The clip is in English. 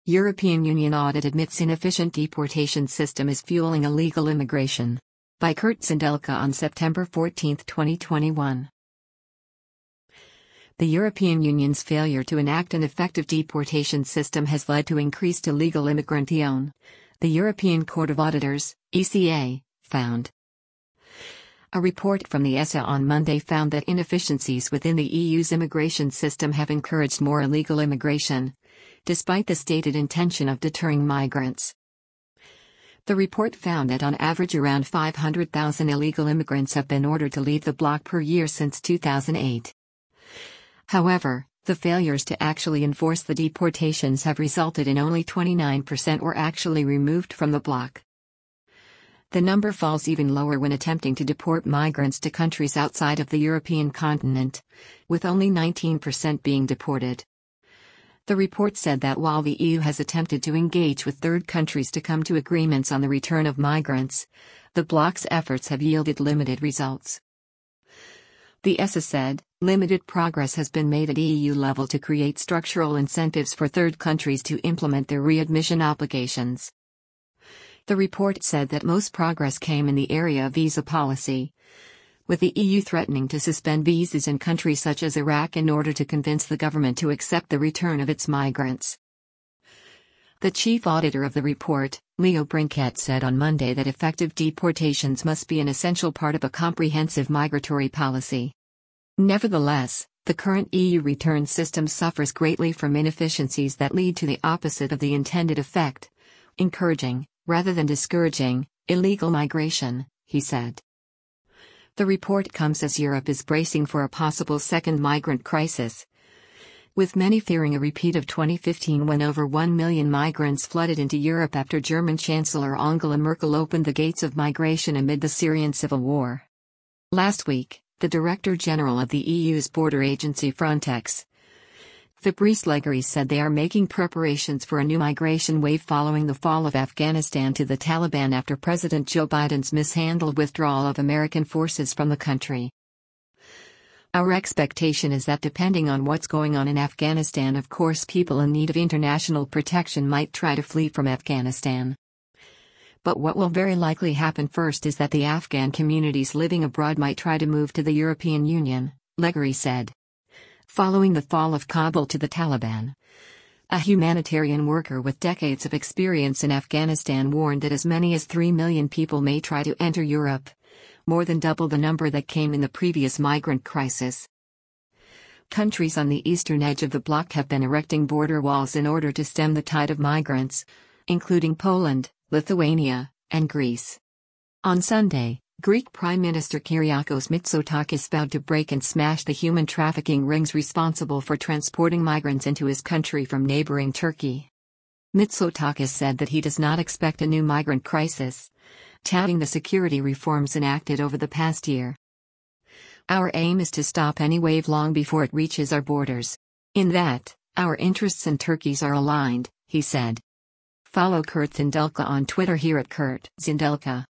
European Union audit admits inefficient deportation system is fueling illegal immigration. By Kurt Zindelka on September 14, 2021. The European Union's failure to enact an effective deportation system has led to increased illegal immigration, the European Court of Auditors, ECA, found. A report from the ESA on Monday found that inefficiencies within the EU's immigration system have encouraged more illegal immigration, despite the stated intention of deterring migrants. The report found that on average around 500,000 illegal immigrants have been ordered to leave the bloc per year since 2008. However, the failures to actually enforce the deportations have resulted in only 29% were actually removed from the bloc. The number falls even lower when attempting to deport migrants to countries outside of the European continent, with only 19% being deported. The report said that while the EU has attempted to engage with third countries to come to agreements on the return of migrants, the bloc's efforts have yielded limited results. The ESA said, limited progress has been made at EU level to create structural incentives for third countries to implement their readmission obligations. The report said that most progress came in the area of visa policy, with the EU threatening to suspend visas in countries such as Iraq in order to convince the government to accept the return of its migrants. The chief auditor of the report, Leo Brinket, said on Monday that effective deportations must be an essential part of a comprehensive migratory policy. Nevertheless, the current EU return system suffers greatly from inefficiencies that lead to the opposite of the intended effect, encouraging, rather than discouraging, illegal migration, he said. The report comes as Europe is bracing for a possible second migrant crisis, with many fearing a repeat of 2015 when over 1 million migrants flooded into Europe after German Chancellor Angela Merkel opened the gates of migration amid the Syrian civil war. Last week, the Director General of the EU's border agency Frontex, Fabrice Leggeri, said they are making preparations for a new migration wave following the fall of Afghanistan to the Taliban after President Joe Biden's mishandled withdrawal of American forces from the country. Our expectation is that depending on what's going on in Afghanistan, of course people in need of international protection might try to flee from Afghanistan. But what will very likely happen first is that the Afghan communities living abroad might try to move to the European Union, Leggeri said. Following the fall of Kabul to the Taliban, a humanitarian worker with decades of experience in Afghanistan warned that as many as 3 million people may try to enter Europe, more than double the number that came in the previous migrant crisis. Countries on the eastern edge of the bloc have been erecting border walls in order to stem the tide of migrants, including Poland, Lithuania, and Greece. On Sunday, Greek Prime Minister Kyriakos Mitsotakis vowed to break and smash the human trafficking rings responsible for transporting migrants into his country from neighboring Turkey. Mitsotakis said that he does not expect a new migrant crisis, touting the security reforms enacted over the past year. Our aim is to stop any wave long before it reaches our borders. In that, our interests and Turkey's are aligned, he said. Follow Kurt Zindelka on Twitter here at Kurt Zindelka.